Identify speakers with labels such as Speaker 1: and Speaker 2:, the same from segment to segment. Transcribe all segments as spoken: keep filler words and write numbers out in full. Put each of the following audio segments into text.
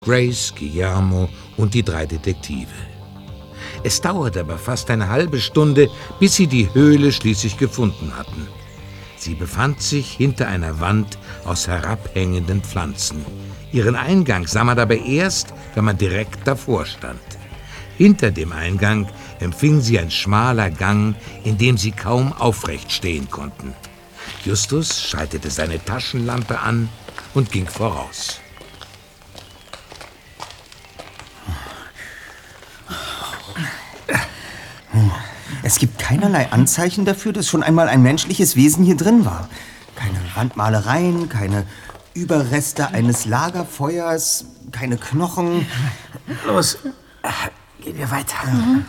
Speaker 1: Grace, Guillermo und die drei Detektive. Es dauerte aber fast eine halbe Stunde, bis sie die Höhle schließlich gefunden hatten. Sie befand sich hinter einer Wand aus herabhängenden Pflanzen. Ihren Eingang sah man aber erst, wenn man direkt davor stand. Hinter dem Eingang empfing sie ein schmaler Gang, in dem sie kaum aufrecht stehen konnten. Justus schaltete seine Taschenlampe an und ging voraus.
Speaker 2: Es gibt keinerlei Anzeichen dafür, dass schon einmal ein menschliches Wesen hier drin war. Keine Wandmalereien, keine Überreste eines Lagerfeuers, keine Knochen.
Speaker 3: Los, gehen wir weiter.
Speaker 2: Mhm.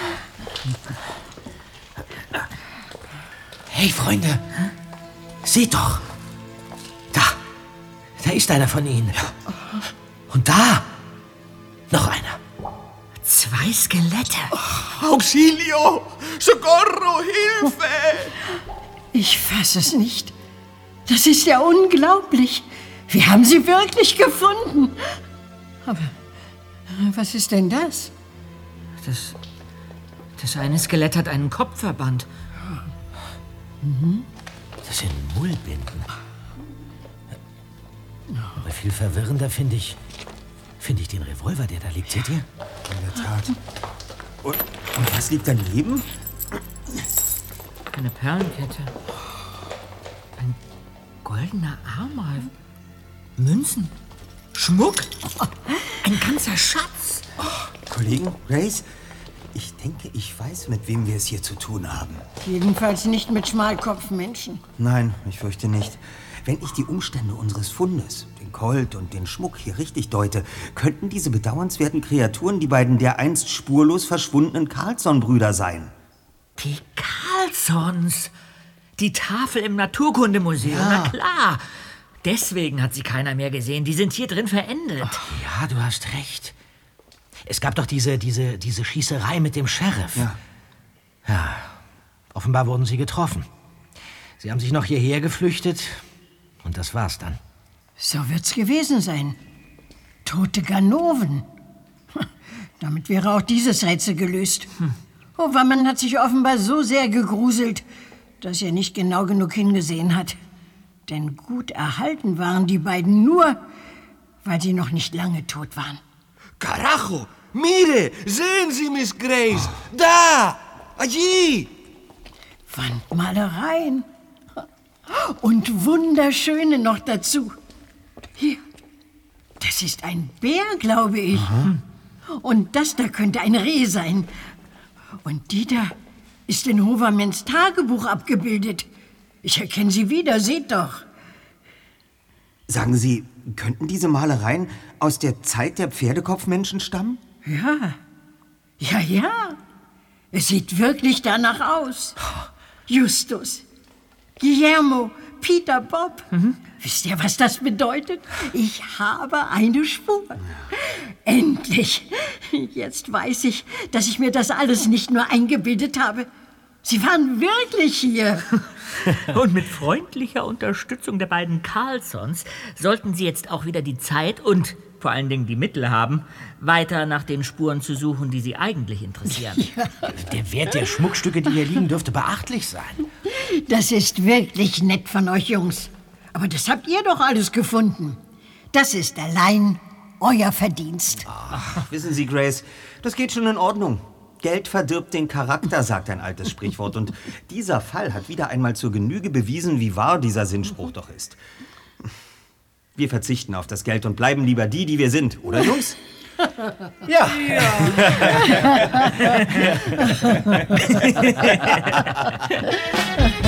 Speaker 3: Hey, Freunde, seht doch. Da, da ist einer von ihnen. Und da, noch einer. Zwei Skelette.
Speaker 4: Oh, Auxilio! Socorro! Hilfe!
Speaker 5: Ich fasse es nicht. Das ist ja unglaublich. Wir haben sie wirklich gefunden. Aber was ist denn das?
Speaker 6: Das, das eine Skelett hat einen Kopfverband.
Speaker 3: Mhm. Das sind Mullbinden. Aber viel verwirrender finde ich, finde ich den Revolver, der da liegt. Seht ihr?
Speaker 2: In der Tat. Und, und was liegt daneben?
Speaker 6: Eine Perlenkette. Ein goldener Amal. Münzen. Schmuck. Ein ganzer Schatz.
Speaker 2: Oh, Kollegen, Grace, ich denke, ich weiß, mit wem wir es hier zu tun haben.
Speaker 5: Jedenfalls nicht mit Schmalkopfmenschen.
Speaker 2: Nein, ich fürchte nicht. Wenn ich die Umstände unseres Fundes, den Colt und den Schmuck hier richtig deute, könnten diese bedauernswerten Kreaturen die beiden dereinst spurlos verschwundenen Carlsson-Brüder sein.
Speaker 6: Die Carlssons. Die Tafel im Naturkundemuseum,
Speaker 2: Ja.
Speaker 6: na klar. Deswegen hat sie keiner mehr gesehen. Die sind hier drin verendet.
Speaker 3: Ach, ja, du hast recht. Es gab doch diese, diese, diese Schießerei mit dem Sheriff.
Speaker 2: Ja.
Speaker 3: Ja, offenbar wurden sie getroffen. Sie haben sich noch hierher geflüchtet und das war's dann.
Speaker 5: So wird's gewesen sein. Tote Ganoven. Damit wäre auch dieses Rätsel gelöst. Hm. Overmann hat sich offenbar so sehr gegruselt, dass er nicht genau genug hingesehen hat. Denn gut erhalten waren die beiden nur, weil sie noch nicht lange tot waren.
Speaker 4: Carajo! Mire! Sehen Sie, Miss Grace! Da! Allí!
Speaker 5: Wandmalereien. Und wunderschöne noch dazu. Hier. Das ist ein Bär, glaube ich.
Speaker 2: Aha.
Speaker 5: Und das da könnte ein Reh sein. Und die da ist in Overmans Tagebuch abgebildet. Ich erkenne sie wieder, seht doch.
Speaker 2: Sagen Sie, könnten diese Malereien aus der Zeit der Pferdekopfmenschen stammen?
Speaker 5: Ja, ja, ja. Es sieht wirklich danach aus. Justus, Guillermo, Peter, Bob. Mhm. Wisst ihr, was das bedeutet? Ich habe eine Spur. Endlich. Jetzt weiß ich, dass ich mir das alles nicht nur eingebildet habe. Sie waren wirklich hier.
Speaker 6: Und mit freundlicher Unterstützung der beiden Carlssons sollten sie jetzt auch wieder die Zeit und vor allen Dingen die Mittel haben, weiter nach den Spuren zu suchen, die sie eigentlich interessieren.
Speaker 5: Ja.
Speaker 3: Der Wert der Schmuckstücke, die hier liegen, dürfte beachtlich sein.
Speaker 5: Das ist wirklich nett von euch Jungs. Aber das habt ihr doch alles gefunden. Das ist allein euer Verdienst.
Speaker 2: Ach, wissen Sie, Grace, das geht schon in Ordnung. Geld verdirbt den Charakter, sagt ein altes Sprichwort. Und dieser Fall hat wieder einmal zur Genüge bewiesen, wie wahr dieser Sinnspruch doch ist. Wir verzichten auf das Geld und bleiben lieber die, die wir sind. Oder, Jungs?
Speaker 3: Ja.
Speaker 5: Ja.